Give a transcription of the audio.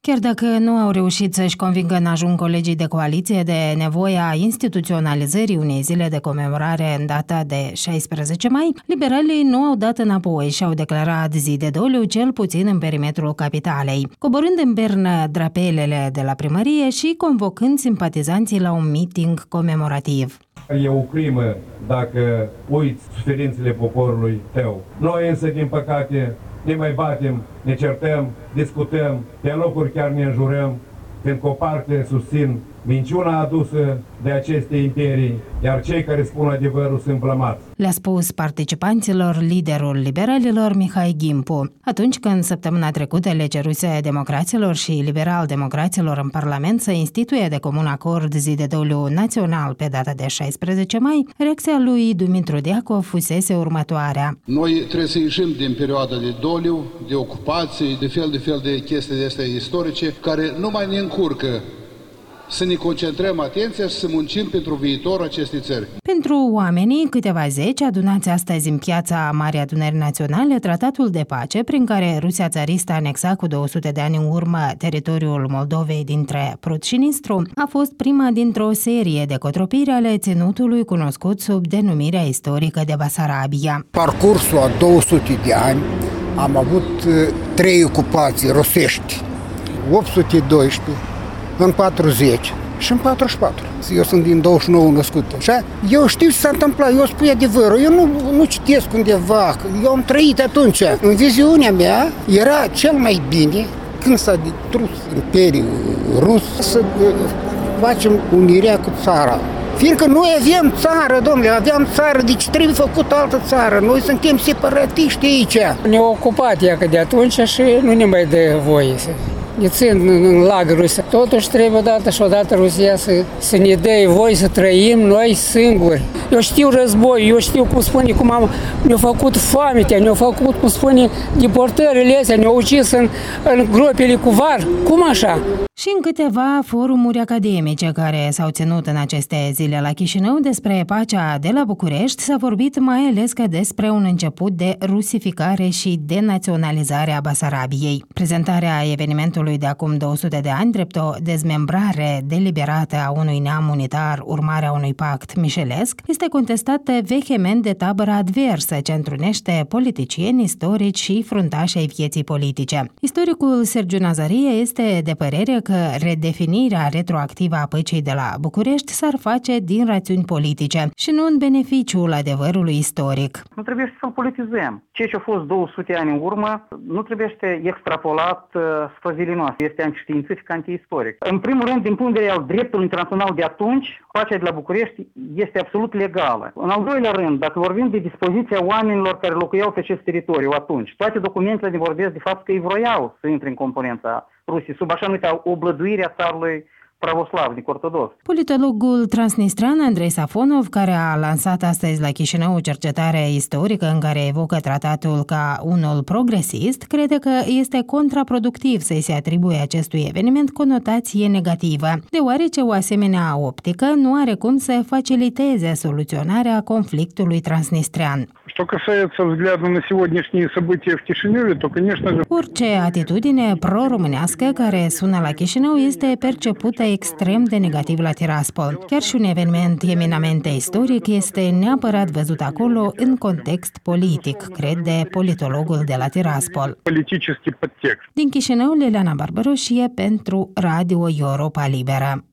Chiar dacă nu au reușit să-și convingă în ajun colegii de coaliție de nevoia instituționalizării unei zile de comemorare în data de 16 mai, liberalii nu au dat înapoi și au declarat zi de doliu cel puțin în perimetrul capitalei, coborând în bernă drapelele de la primărie și convocând simpatizanții la un meeting comemorativ. E o crimă dacă uiți suferințele poporului tău. Noi însă, din păcate, ne mai batem, ne certăm, discutăm, pe locuri chiar ne înjurăm, fiindcă o parte susțin minciuna adusă de aceste imperii, iar cei care spun adevărul sunt blamați. Le-a spus participanților liderul liberalilor Mihai Gimpu, atunci când săptămâna trecută le ceruse democraților și liberal-democraților în Parlament să instituie de comun acord zi de doliu național pe data de 16 mai, reacția lui Dumitru Deacov fusese următoarea. Noi trebuie să ieșim din perioada de doliu, de ocupații, de fel de chestii de astea istorice, care nu mai ne încurcă să ne concentrăm atenția și să muncim pentru viitorul acestei țări. Pentru oamenii, câteva zeci, adunați astăzi în piața Marii Adunări Naționale, tratatul de pace prin care Rusia țaristă anexa cu 200 de ani în urmă teritoriul Moldovei dintre Prut și Nistru, a fost prima dintr-o serie de cotropiri ale ținutului cunoscut sub denumirea istorică de Basarabia. Parcursul a 200 de ani am avut 3 ocupații rusești, 812, în 40 și în 44. Eu sunt din 29 născut. Așa? Eu știu ce s-a întâmplat, eu spun adevărul, eu nu citesc undeva, eu am trăit atunci. În viziunea mea era cel mai bine, când s-a distrus Imperiul Rus, să facem unirea cu țara. Fiindcă noi avem țară, domnule, aveam țară, deci trebuie făcut altă țară. Noi suntem separatiști aici. Ne-a ocupat ea de atunci și nu ne mai dă voie ne țin în lagărul. Totuși trebuie odată Rusia să ne dea voie să trăim noi singuri. Eu știu război, eu știu cum ne-au făcut foametea, ne-au făcut, cum spune, deportările astea, ne-au ucis în gropile cu var. Cum așa? Și în câteva forumuri academice care s-au ținut în aceste zile la Chișinău despre pacea de la București s-a vorbit mai ales că despre un început de rusificare și denaționalizare a Basarabiei. Prezentarea evenimentului de acum 200 de ani drept o dezmembrare deliberată a unui neam unitar, urmarea unui pact mișelesc, este contestată vehement de tabăra adversă ce întrunește politicieni, istorici și fruntași ai vieții politice. Istoricul Sergiu Nazarie este de părere că redefinirea retroactivă a păcii de la București s-ar face din rațiuni politice și nu în beneficiul adevărului istoric. Nu trebuie să-l politizăm. Ceea ce a fost 200 ani în urmă nu trebuie extrapolat spre zilele noastre. Este antiștiințific, antiistoric. În primul rând, din punct de vedere al dreptului internațional de atunci, pacea de la București este absolut legală. În al doilea rând, dacă vorbim de dispoziția oamenilor care locuiau pe acest teritoriu atunci, toate documentele ne vorbesc de fapt că ei vroiau să intre în componența Rusiei, sub așa numită oblăduirea țarului pravoslavnic ortodox. Politologul transnistran Andrei Safonov, care a lansat astăzi la Chișinău o cercetare istorică în care evocă tratatul ca unul progresist, crede că este contraproductiv să-i se atribuie acestui eveniment conotație negativă, deoarece o asemenea optică nu are cum să faciliteze soluționarea conflictului transnistrean. Что касается взгляда на сегодняшние события в Кишиневе, то, конечно же... Orice atitudine pro-românească care sună la Chișinău este percepută extrem de negativ la Tiraspol. Chiar și un eveniment eminamente istoric este neapărat văzut acolo în context politic, crede politologul de la Tiraspol. Politicii podtext. Din Chișinău, Liliana Barbaroșie pentru Radio Europa Liberă.